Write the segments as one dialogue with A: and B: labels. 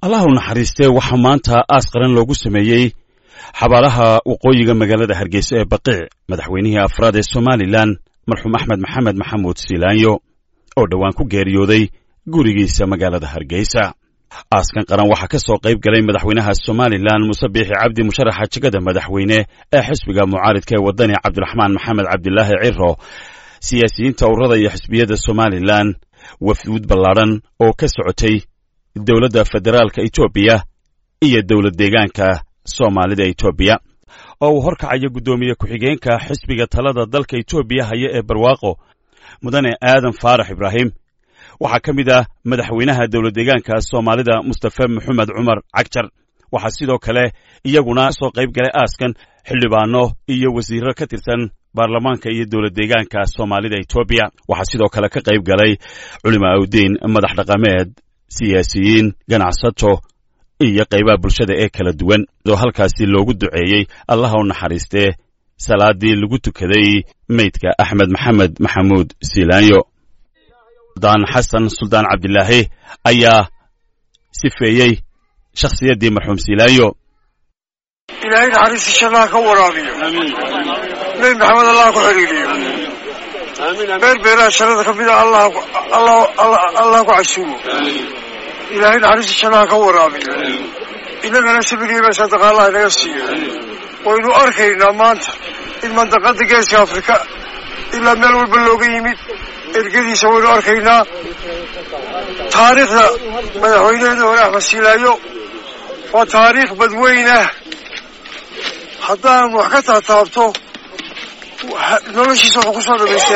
A: الله naxariistee waxa maanta aas qaran loogu sameeyay xabaalaha waqooyiga magaalada Hargeysa ee Baqiic madaxweynihii afraad ee Soomaaliland marxuum Axmed Maxamed Maxamuud Siilaanyo oo dhawaan ku geeriyooday gurigiisa magaalada Hargeysa. aaskan qaran waxa ka soo qayb galay madaxweynaha Soomaaliland Muuse Biixi Cabdi musharaxa jagada madaxweyne ee xisbiga mucaaridka ee wadani Cabdiraxmaan Maxamed Cabdilaahi Ciro siyaasiyiinta ururada iyo xisbiyada Soomaaliland wafd ballaaran oo ka socotay dawladda federaalka Itoobiya iyo dawlad deegaanka Soomaalida Itoobiya oo horkacaya gudoomiye ku-xigeenka xisbiga talada dalka Itoobiya haya ee barwaaqo mudane Aadan Faarax Ibraahim waxa kamid ah madaxweynaha dawlad deegaanka Soomaalida Mustafa Maxamed Cumar Cagjar waxa sidoo kale iyaguna soo qayb galay aaskan xildhibaano iyo wasiirro ka tirsan baarlamaanka iyo dawlad deegaanka Soomaalida Itoobiya waxa sidoo kale ka qayb galay culimada awdiin madax dhaqameed siyaasiyiin ganacsato iyo qaybaha bulshada ee kala duwan oo halkaasi loogu duceeyay Allah u naxariistee salaadii lagu tukaday meydka Axmed Maxamed Maxamuud Siilaanyo. Sultan Xasan Sultan Cabdilaahi ayaa sifeeyay shakhsiyaddii marxuum Siilaanyo.
B: ilaahay naxariista jannaha ka waraabiyo amiin nabi maxamed allah ku xiriiriyo amiin beer sharada ka mida allah ku casuumo ilaahay naxariista jannaha ka waraabiyo inagana sabrigiiba sadaqa allah inaga siiyo waynu arkaynaa maanta in mandaqada geeska Afrika ilaa meel walba looga yimid ergadiisa waynu arkaynaa taariikhda madaxweynaha hore Axmed Siilaanyo waa taariikh badweyne haddaan wax ka taataabto noloshiisa wuxuu ku soo dhamaystay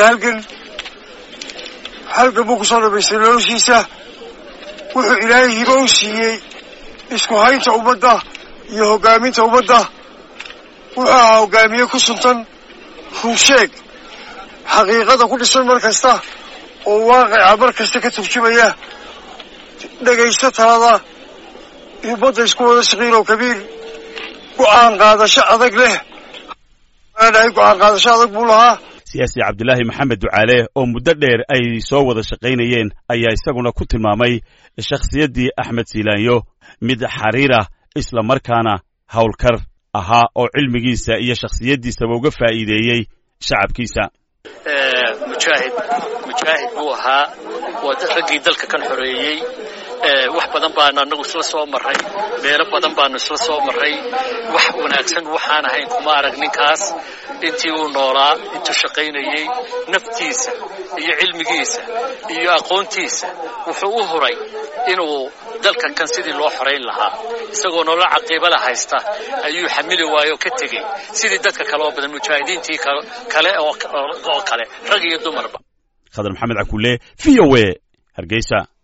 B: halgan buu ku soo dhamaystay noloshiisa wuxuu ilaahay hibo u siiyey isku haynta ummadda iyo hoggaaminta ummadda wuxuu ahaa hoggaamiye ku suntan runsheeg xaqiiqada ku dhisan mar kasta oo waaqica mar kasta ka turjumaya dhegaysta talada ummadda isku wada saqiir oo kabiir go'aan qaadasho adag leh go'aan qaadasho adag buu lahaa.
A: siyaasi Cabdilaahi Maxamed Ducaale oo muddo dheer ay soo wada shaqaynayeen ayaa isaguna ku tilmaamay shakhsiyaddii Axmed Siilaanyo mid xariira isla markaana hawlkar ahaa oo cilmigiisa iyo shakhsiyaddiisaba uga faa'iideeyay shacabkiisa.
C: mujaahid buu ahaa waa raggii dalka kan xoreeyay wax badan baan anagu isla soo maray meelo badan baan isla soo maray wax wanaagsan waxaan ahayn kuma arag ninkaas intii uu noolaa intuu shaqaynayay naftiisa iyo cilmigiisa iyo aqoontiisa wuxuu u huray inuu dalka kan sidii loo xoreyn lahaa isagoo nolol caqiibo la haysta ayuu xamili waayo ka tegay sidii dadka kale oo badan mujaahidiintii kale oo kale rag iyo dumarba.
A: Khadar Maxamed Cakuule VOA Hargeysa.